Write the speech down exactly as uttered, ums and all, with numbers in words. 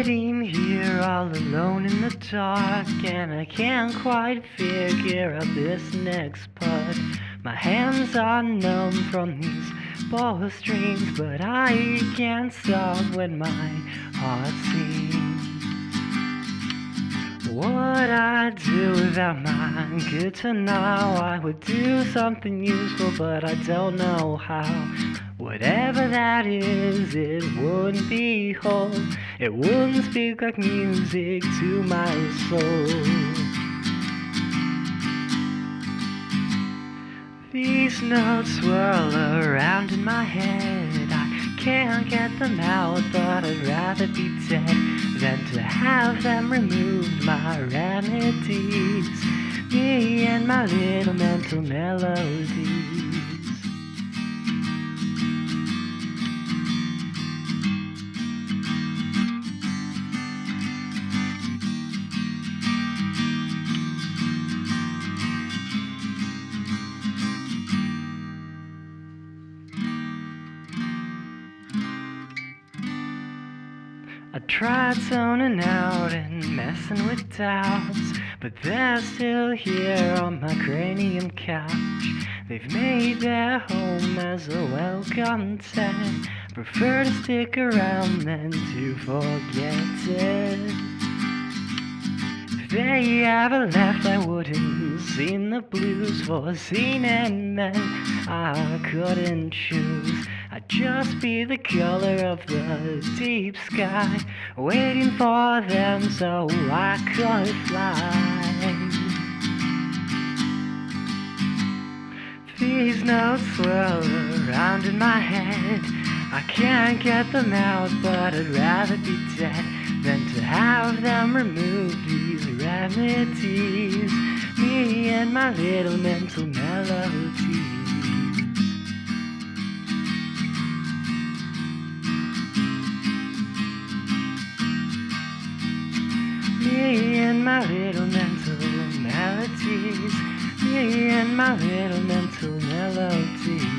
Sitting here all alone in the dark, and I can't quite figure out this next part. My hands are numb from these bowstrings, but I can't stop when my heart sings. What I'd do without my guitar now, I would do something useful, but I don't know how. Whatever that is, it wouldn't be whole. It wouldn't speak like music to my soul. These notes swirl around in my head. I can't get them out, but I'd rather be dead than to have them removed. My remedies, me and my little mental melodies. I tried zoning out and messing with doubts, but they're still here on my cranium couch. They've made their home as a welcome tent. Prefer to stick around than to forget it. If they ever left, I wouldn't seen the blues for seeing and then I couldn't choose. I'd just be the color of the deep sky, waiting for them so I could fly. These notes swirl around in my head. I can't get them out, but I'd rather be dead than to have them remove these remedies, me and my little mental melodies. Me and my little mental melodies, me and my little mental melodies.